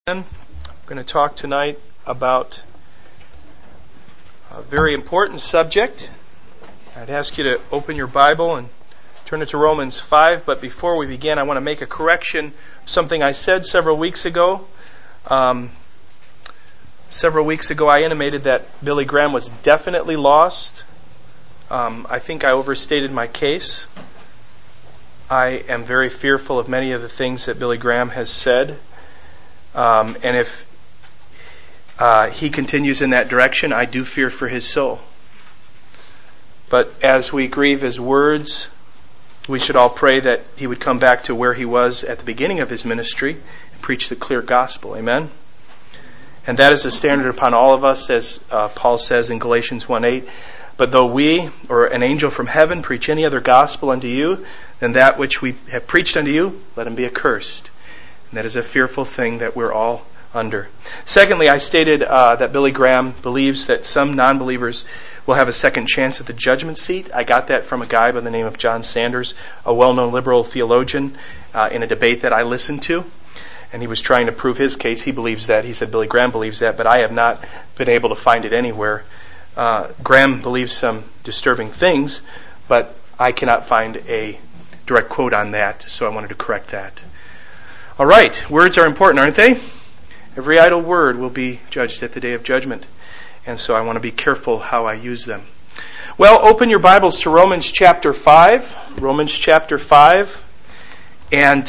I'm going to talk tonight about a very important subject. I'd ask you to open your Bible and turn it to Romans 5, but before we begin, I want to make a correction of something I said several weeks ago. I intimated that Billy Graham was definitely lost. I think I overstated my case. I am very fearful of many of the things that Billy Graham has said. And if he continues in that direction, I do fear for his soul. But as we grieve his words, we should all pray that he would come back to where he was at the beginning of his ministry and preach the clear gospel. Amen? And that is the standard upon all of us, as Paul says in Galatians 1:8. But though we, or an angel from heaven, preach any other gospel unto you than that which we have preached unto you, let him be accursed. And that is a fearful thing that we're all under. Secondly, I stated that Billy Graham believes that some non-believers will have a second chance at the judgment seat. I got that from a guy by the name of John Sanders, a well-known liberal theologian, in a debate that I listened to. And he was trying to prove his case. He believes that. He said Billy Graham believes that, but I have not been able to find it anywhere. Graham believes some disturbing things, but I cannot find a direct quote on that, so I wanted to correct that. All right, words are important, aren't they? Every idle word will be judged at the day of judgment, and so I want to be careful how I use them. Well, open your Bibles to Romans chapter 5. Romans chapter 5. And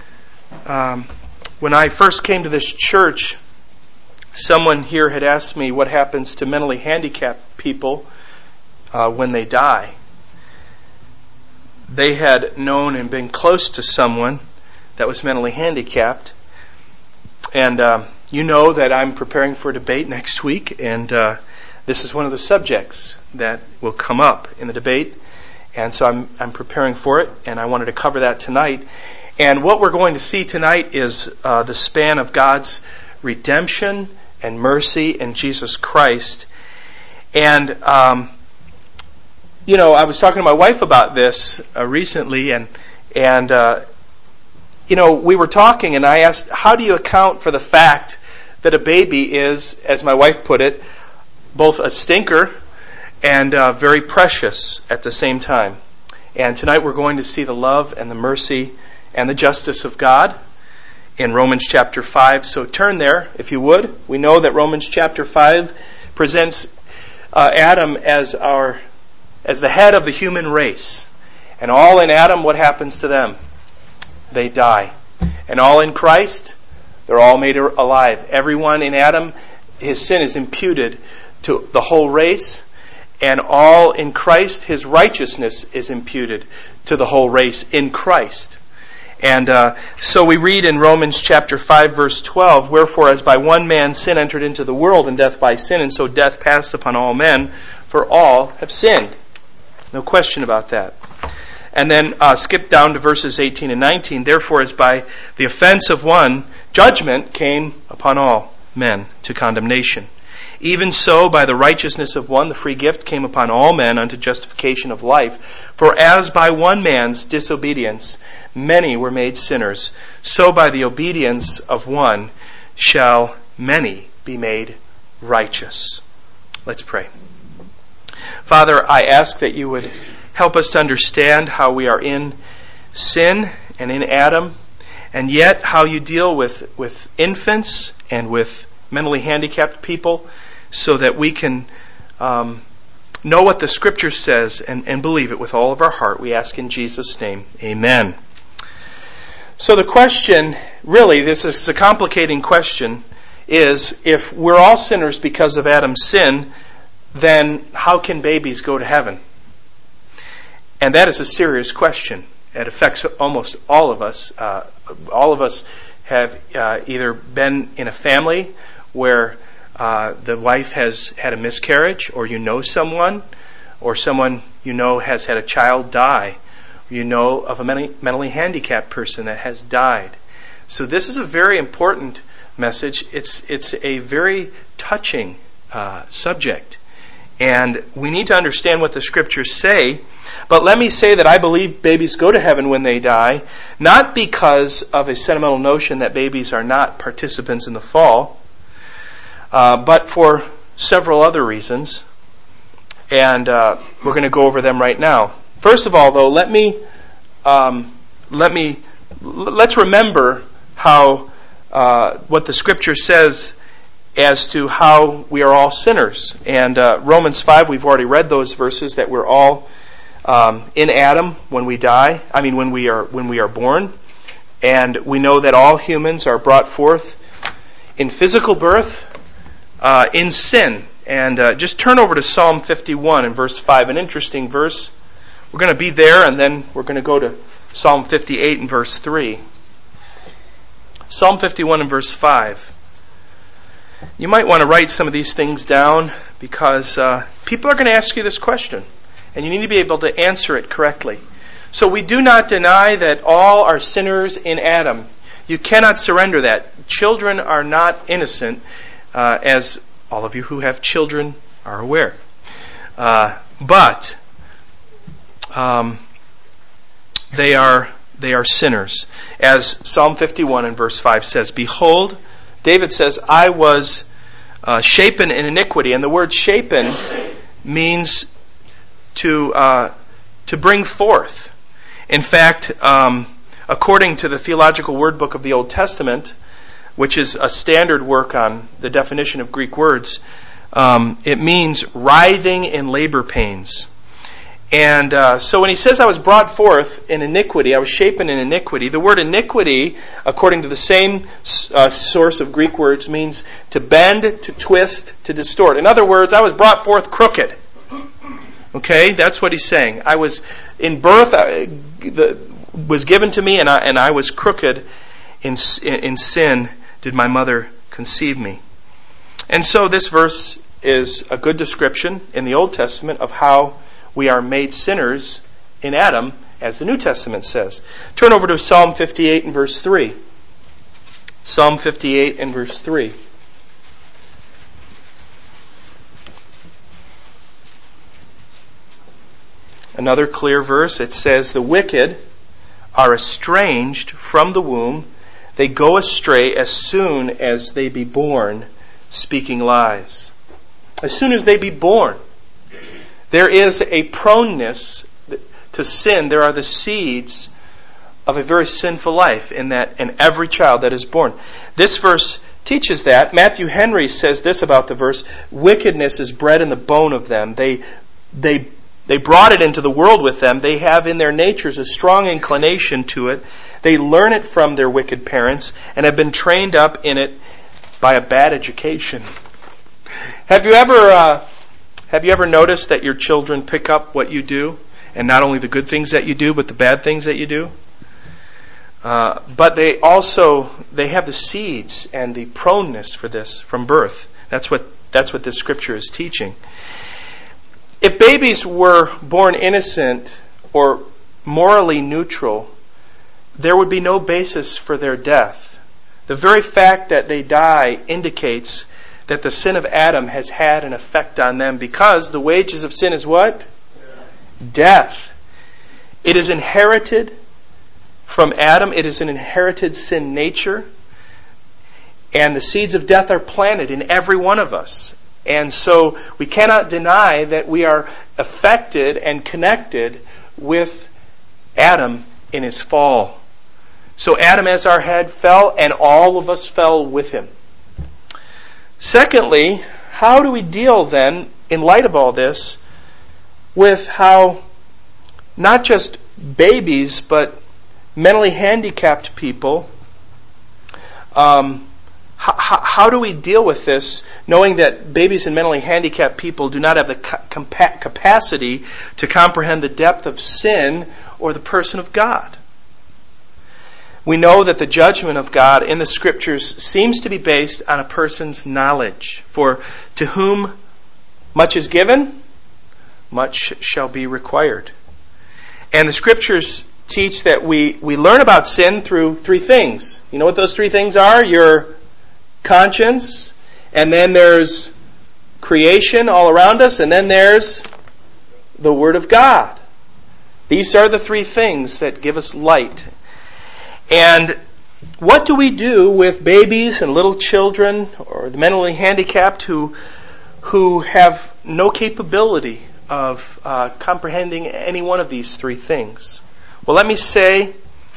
when I first came to this church, someone here had asked me what happens to mentally handicapped people when they die. They had known and been close to someone that was mentally handicapped. And you know that I'm preparing for a debate next week, and this is one of the subjects that will come up in the debate. And so I'm preparing for it, and I wanted to cover that tonight. And what we're going to see tonight is the span of God's redemption and mercy in Jesus Christ. And I was talking to my wife about this recently, and we were talking, and I asked, how do you account for the fact that a baby is, as my wife put it, both a stinker and very precious at the same time? And tonight we're going to see the love and the mercy and the justice of God in Romans chapter 5. So turn there, if you would. We know that Romans chapter 5 presents Adam as the head of the human race. And all in Adam, what happens to them? They die. And all in Christ, they're all made alive. Everyone in Adam, his sin is imputed to the whole race. And all in Christ, his righteousness is imputed to the whole race in Christ. And so we read in Romans chapter 5, verse 12, wherefore as by one man sin entered into the world, and death by sin, and so death passed upon all men, for all have sinned. No question about that. And then skip down to verses 18 and 19. Therefore, as by the offense of one, judgment came upon all men to condemnation. Even so, by the righteousness of one, the free gift came upon all men unto justification of life. For as by one man's disobedience many were made sinners, so by the obedience of one shall many be made righteous. Let's pray. Father, I ask that you would help us to understand how we are in sin and in Adam, and yet how you deal with infants and with mentally handicapped people, so that we can know what the Scripture says and believe it with all of our heart. We ask in Jesus' name, amen. So the question, really, this is a complicating question, is if we're all sinners because of Adam's sin, then how can babies go to heaven? And that is a serious question. It affects almost all of us. All of us have either been in a family where the wife has had a miscarriage, or you know someone, or someone you know has had a child die. You know of a mentally handicapped person that has died. So this is a very important message. It's a very touching subject. And we need to understand what the Scriptures say. But let me say that I believe babies go to heaven when they die, not because of a sentimental notion that babies are not participants in the fall, but for several other reasons. And we're going to go over them right now. First of all, though, let's remember how what the Scripture says as to how we are all sinners. And Romans 5, we've already read those verses, that we're all in Adam when we die. I mean, when we are born. And we know that all humans are brought forth in physical birth in sin. And just turn over to Psalm 51 and verse 5, an interesting verse. We're going to be there, and then we're going to go to Psalm 58 and verse 3. Psalm 51 and verse 5. You might want to write some of these things down, because people are going to ask you this question, and you need to be able to answer it correctly. So we do not deny that all are sinners in Adam. You cannot surrender that. Children are not innocent, as all of you who have children are aware. But they are sinners. As Psalm 51 and verse 5 says, "Behold," David says, "I was shapen in iniquity." And the word shapen means to bring forth. In fact, according to the Theological Word Book of the Old Testament, which is a standard work on the definition of Greek words, it means writhing in labor pains. And so when he says, "I was brought forth in iniquity," I was shapen in iniquity, the word iniquity, according to the same source of Greek words, means to bend, to twist, to distort. In other words, I was brought forth crooked. Okay, that's what he's saying. I was in birth, was given to me, and I was crooked. In sin did my mother conceive me. And so this verse is a good description in the Old Testament of how we are made sinners in Adam, as the New Testament says. Turn over to Psalm 58 and verse 3. Psalm 58 and verse 3. Another clear verse. It says, "The wicked are estranged from the womb. They go astray as soon as they be born, speaking lies." As soon as they be born. There is a proneness to sin. There are the seeds of a very sinful life in every child that is born. This verse teaches that. Matthew Henry says this about the verse: "Wickedness is bred in the bone of them. They brought it into the world with them. They have in their natures a strong inclination to it. They learn it from their wicked parents and have been trained up in it by a bad education." Have you ever noticed that your children pick up what you do, and not only the good things that you do, but the bad things that you do? But they have the seeds and the proneness for this from birth. That's what this scripture is teaching. If babies were born innocent or morally neutral, there would be no basis for their death. The very fact that they die indicates that the sin of Adam has had an effect on them, because the wages of sin is what? Death. It is inherited from Adam. It is an inherited sin nature. And the seeds of death are planted in every one of us. And so we cannot deny that we are affected and connected with Adam in his fall. So Adam as our head fell, and all of us fell with him. Secondly, how do we deal then, in light of all this, with how not just babies, but mentally handicapped people, how do we deal with this, knowing that babies and mentally handicapped people do not have the capacity to comprehend the depth of sin or the person of God? We know that the judgment of God in the Scriptures seems to be based on a person's knowledge. For to whom much is given, much shall be required. And the Scriptures teach that we learn about sin through three things. You know what those three things are? Your conscience, and then there's creation all around us, and then there's the Word of God. These are the three things that give us light. And what do we do with babies and little children or the mentally handicapped who have no capability of comprehending any one of these three things? Well, let me say,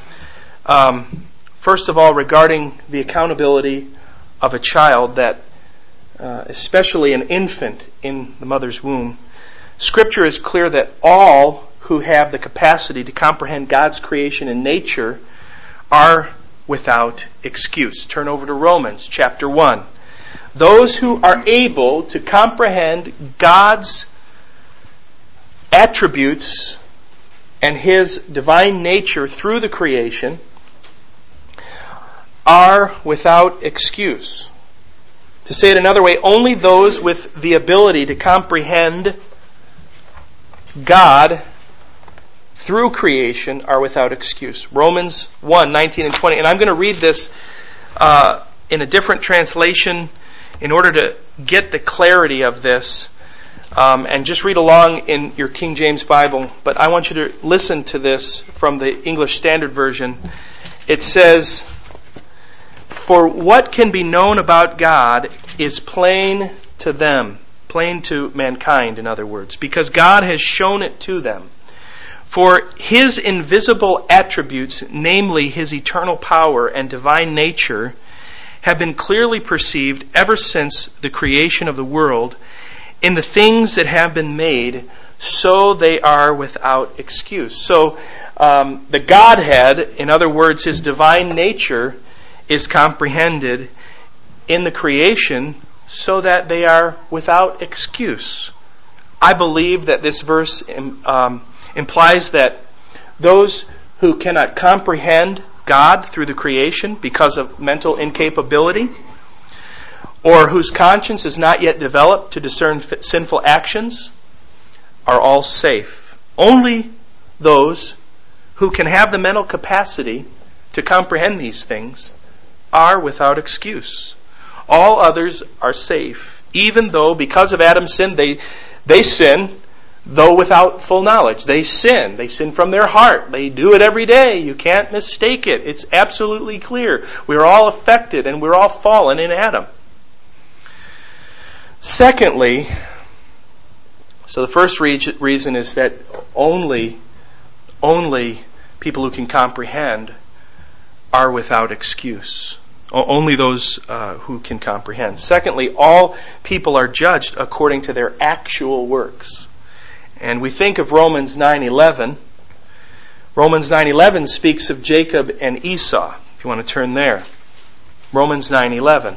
first of all, regarding the accountability of a child, that especially an infant in the mother's womb, Scripture is clear that all who have the capacity to comprehend God's creation and nature are without excuse. Turn over to Romans chapter 1. Those who are able to comprehend God's attributes and His divine nature through the creation are without excuse. To say it another way, only those with the ability to comprehend God through creation are without excuse. Romans 1, 19 and 20. And I'm going to read this in a different translation in order to get the clarity of this. And just read along in your King James Bible. But I want you to listen to this from the English Standard Version. It says, "For what can be known about God is plain to them," plain to mankind, in other words, "because God has shown it to them. For His invisible attributes, namely His eternal power and divine nature, have been clearly perceived ever since the creation of the world in the things that have been made, so they are without excuse." So the Godhead, in other words, His divine nature, is comprehended in the creation so that they are without excuse. I believe that this verse implies that those who cannot comprehend God through the creation because of mental incapability, or whose conscience is not yet developed to discern sinful actions, are all safe. Only those who can have the mental capacity to comprehend these things are without excuse. All others are safe, even though because of Adam's sin they sin, though without full knowledge. They sin. They sin from their heart. They do it every day. You can't mistake it. It's absolutely clear. We're all affected and we're all fallen in Adam. Secondly, so the first reason is that only people who can comprehend are without excuse. Only those who can comprehend. Secondly, all people are judged according to their actual works. And we think of Romans 9:11. Romans 9:11 speaks of Jacob and Esau. If you want to turn there. Romans 9:11.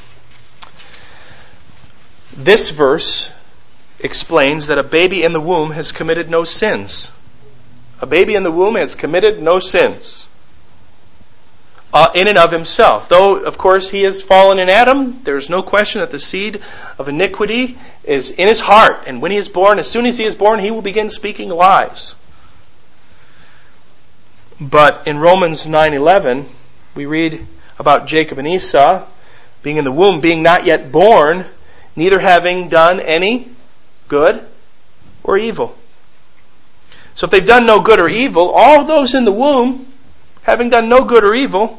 This verse explains that a baby in the womb has committed no sins. A baby in the womb has committed no sins in and of himself. Though, of course, he has fallen in Adam, there's no question that the seed of iniquity is in his heart. And when he is born, as soon as he is born, he will begin speaking lies. But in Romans 9:11, we read about Jacob and Esau being in the womb, being not yet born, neither having done any good or evil. So if they've done no good or evil, all those in the womb, having done no good or evil,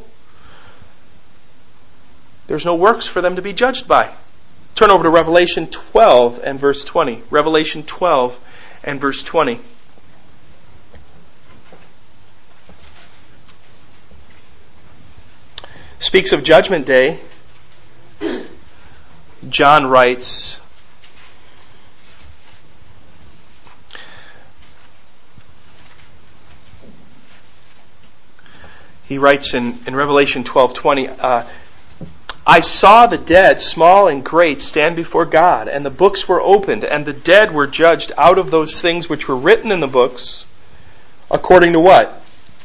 there's no works for them to be judged by. Turn over to Revelation 12 and verse 20. Revelation 12 and verse 20. Speaks of Judgment Day. John writes, he writes in Revelation 12:20, "I saw the dead, small and great, stand before God, and the books were opened, and the dead were judged out of those things which were written in the books, according to" what?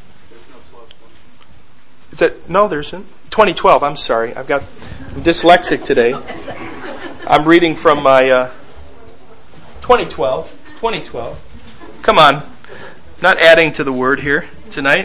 Is that, no, there isn't. 2012, I'm sorry. I'm dyslexic today. I'm reading from my 2012. Come on. Not adding to the word here tonight.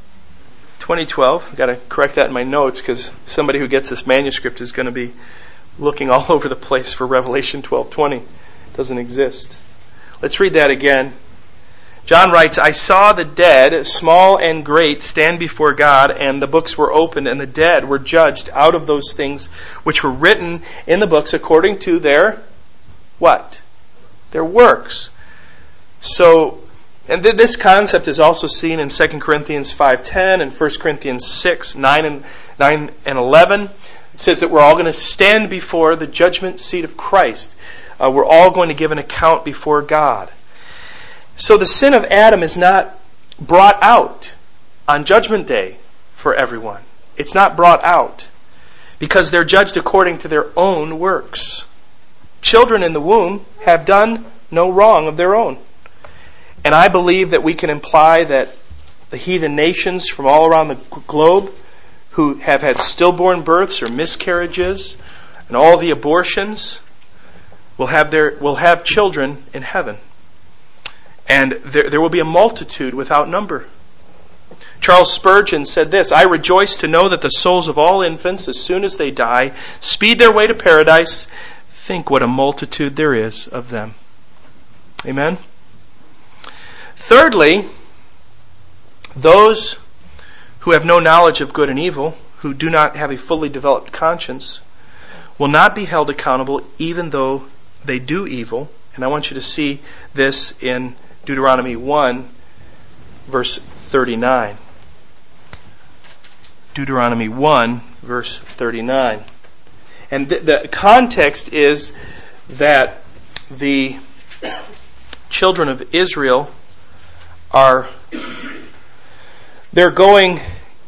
2012. I've got to correct that in my notes because somebody who gets this manuscript is going to be looking all over the place for Revelation 12:20. It doesn't exist. Let's read that again. John writes, I saw the dead, small and great, stand before God, and the books were opened, and the dead were judged out of those things which were written in the books according to their, what? Their works. So, and this concept is also seen in 2 Corinthians 5:10 and 1 Corinthians 6:9 and 11. It says that we're all going to stand before the judgment seat of Christ. We're all going to give an account before God. So the sin of Adam is not brought out on Judgment Day for everyone. It's not brought out because they're judged according to their own works. Children in the womb have done no wrong of their own. And I believe that we can imply that the heathen nations from all around the globe who have had stillborn births or miscarriages and all the abortions will have children in heaven. And there will be a multitude without number. Charles Spurgeon said this, I rejoice to know that the souls of all infants, as soon as they die, speed their way to paradise. Think what a multitude there is of them. Amen? Thirdly, those who have no knowledge of good and evil, who do not have a fully developed conscience, will not be held accountable even though they do evil. And I want you to see this in Deuteronomy 1, verse 39. Deuteronomy 1, verse 39. And the context is that the children of Israel they're going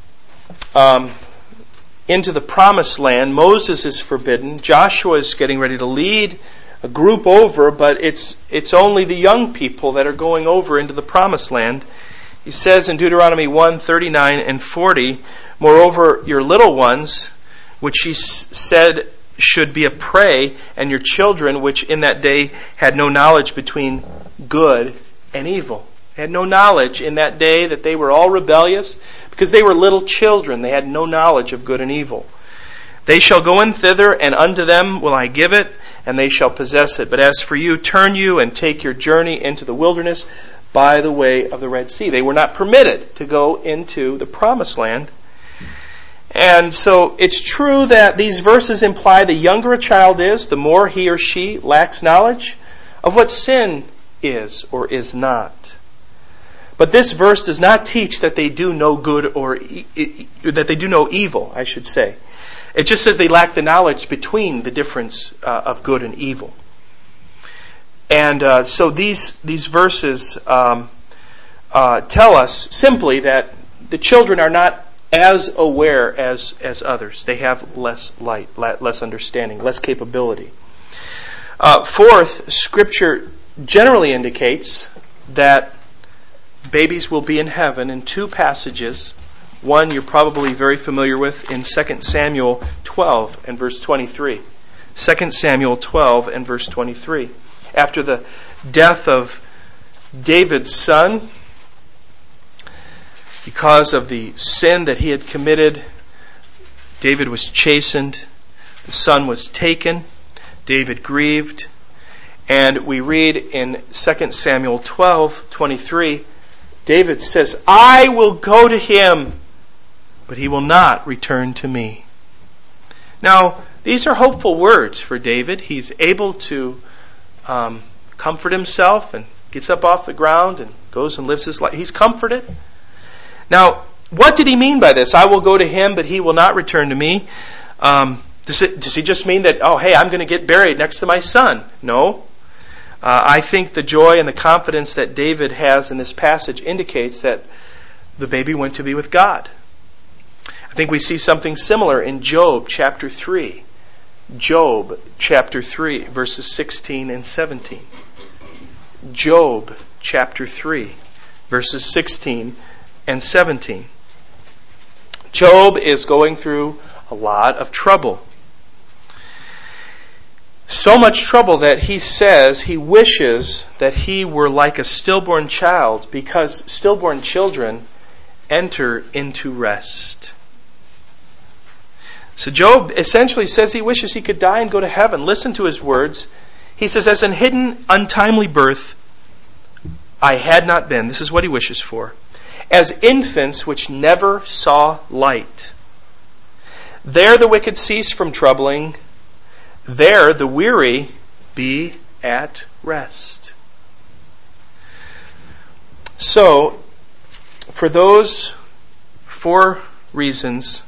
into the promised land. Moses is forbidden. Joshua is getting ready to lead a group over, but it's only the young people that are going over into the promised land. He says in Deuteronomy 1:39 and 40, moreover, your little ones, which he said should be a prey, and your children, which in that day had no knowledge between good and evil. They had no knowledge in that day that they were all rebellious because they were little children. They had no knowledge of good and evil. They shall go in thither, and unto them will I give it, and they shall possess it. But as for you, turn you and take your journey into the wilderness by the way of the Red Sea. They were not permitted to go into the promised land. And so it's true that these verses imply the younger a child is, the more he or she lacks knowledge of what sin is or is not. But this verse does not teach that they do no good or that they do no evil, I should say. It just says they lack the knowledge between the difference of good and evil. And so these verses tell us simply that the children are not as aware as others. They have less light, less understanding, less capability. Fourth, Scripture generally indicates that babies will be in heaven in two passages. One you're probably very familiar with in 2 Samuel 12 and verse 23. 2 Samuel 12 and verse 23. After the death of David's son, because of the sin that he had committed, David was chastened, the son was taken, David grieved, and we read in 2 Samuel 12:23, David says, I will go to him, but he will not return to me. Now, these are hopeful words for David. He's able to comfort himself and gets up off the ground and goes and lives his life. He's comforted. Now, what did he mean by this? I will go to him, but he will not return to me. Does he just mean that, oh, hey, I'm going to get buried next to my son? No. I think the joy and the confidence that David has in this passage indicates that the baby went to be with God. I think we see something similar in Job chapter 3. Job chapter 3, verses 16 and 17. Job chapter 3, verses 16 and 17. Job is going through a lot of trouble. So much trouble that he says he wishes that he were like a stillborn child, because stillborn children enter into rest. So Job essentially says he wishes he could die and go to heaven. Listen to his words. He says, as in hidden, untimely birth, I had not been. This is what he wishes for. As infants which never saw light. There the wicked cease from troubling. There the weary be at rest. So, for those 4 reasons,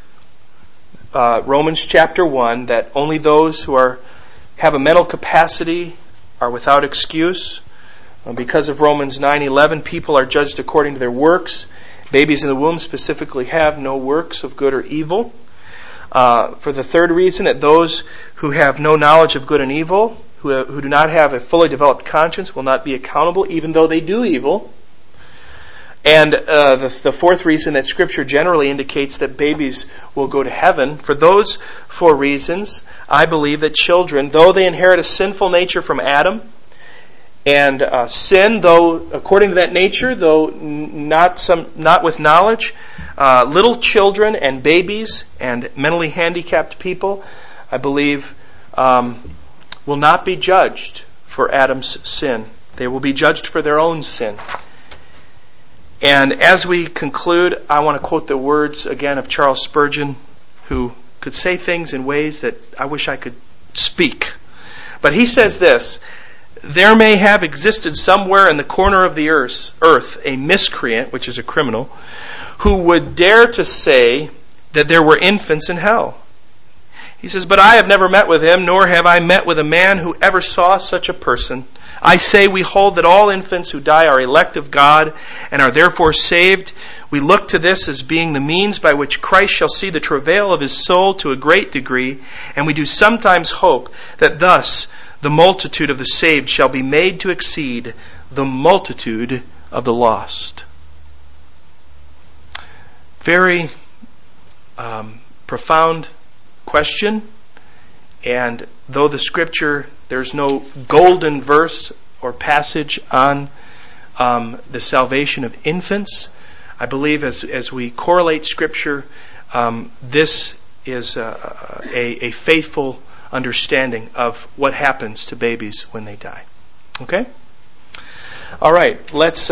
Romans chapter 1, that only those who have a mental capacity are without excuse. Because of Romans 9:11, people are judged according to their works. Babies in the womb specifically have no works of good or evil. For the 3rd reason, that those who have no knowledge of good and evil, who do not have a fully developed conscience, will not be accountable even though they do evil. And the 4th reason, that Scripture generally indicates that babies will go to heaven. For those 4 reasons, I believe that children, though they inherit a sinful nature from Adam, and sin, though according to that nature, though not with knowledge, little children and babies and mentally handicapped people, I believe, will not be judged for Adam's sin. They will be judged for their own sin. And as we conclude, I want to quote the words again of Charles Spurgeon, who could say things in ways that I wish I could speak. But he says this: there may have existed somewhere in the corner of the earth a miscreant, which is a criminal, who would dare to say that there were infants in hell. He says, but I have never met with him, nor have I met with a man who ever saw such a person. I say we hold that all infants who die are elect of God and are therefore saved. We look to this as being the means by which Christ shall see the travail of his soul to a great degree, and we do sometimes hope that thus the multitude of the saved shall be made to exceed the multitude of the lost. Very profound question. And though the Scripture, there's no golden verse or passage on the salvation of infants, I believe as we correlate Scripture, this is a faithful understanding of what happens to babies when they die. Okay? All right, let's